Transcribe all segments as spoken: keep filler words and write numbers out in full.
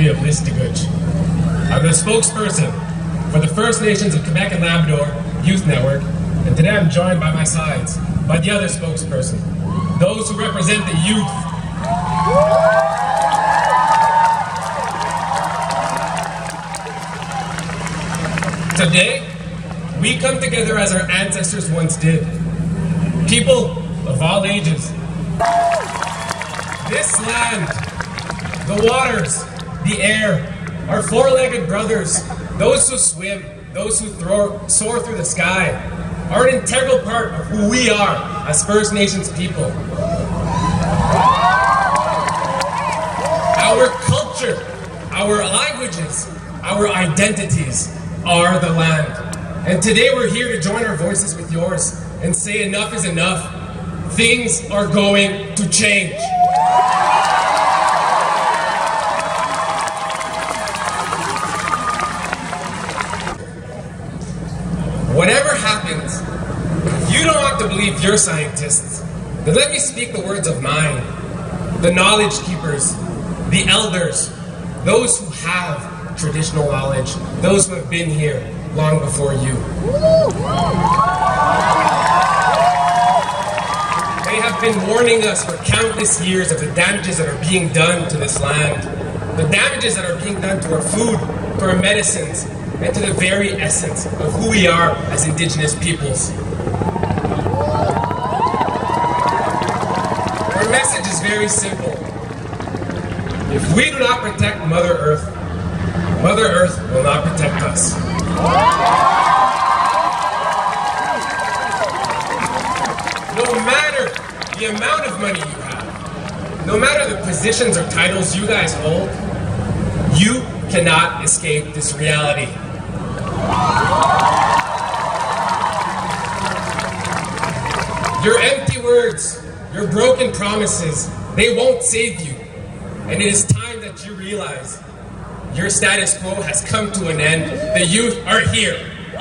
William Listiguch. I'm the spokesperson for the First Nations of Quebec and Labrador Youth Network, and today I'm joined by my sides by the other spokesperson, those who represent the youth. Today, we come together as our ancestors once did. People of all ages. This land, the waters, the air, our four-legged brothers, those who swim, those who throw, soar through the sky, are an integral part of who we are as First Nations people. Our culture, our languages, our identities are the land. And today we're here to join our voices with yours and say enough is enough. Things are going to change. Whatever happens, if you don't want to believe your scientists, then let me speak the words of mine. The knowledge keepers, the elders, those who have traditional knowledge, those who have been here long before you. They have been warning us for countless years of the damages that are being done to this land, the damages that are being done to our food, to our medicines, and to the very essence of who we are as Indigenous peoples. Our message is very simple. If we do not protect Mother Earth, Mother Earth will not protect us. No matter the amount of money you have, no matter the positions or titles you guys hold, you cannot escape this reality. Your empty words, your broken promises, they won't save you. And it is time that you realize your status quo has come to an end. The youth are here.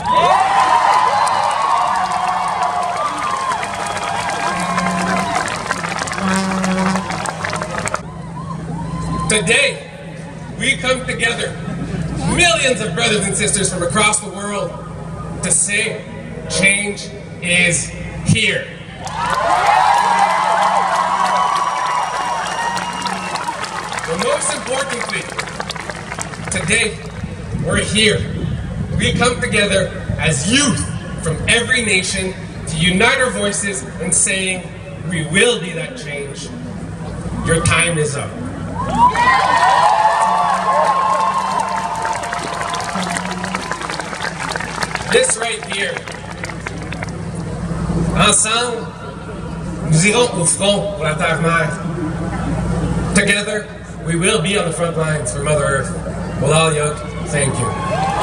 Today, we come together, millions of brothers and sisters from across the world, to say change is here. But most importantly, today we're here. We come together as youth from every nation to unite our voices in saying we will be that change. Your time is up. This right here. Ensemble, nous irons au front pour la Terre-Mère. Together, we will be on the front lines for Mother Earth. Walalyuk, thank you.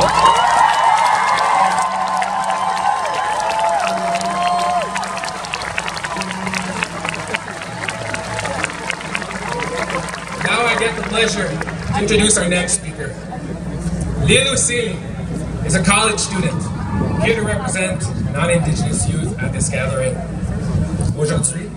Now I get the pleasure to introduce our next speaker. Lilu Sili is a college student here to represent non-Indigenous youth at this gathering. Aujourd'hui,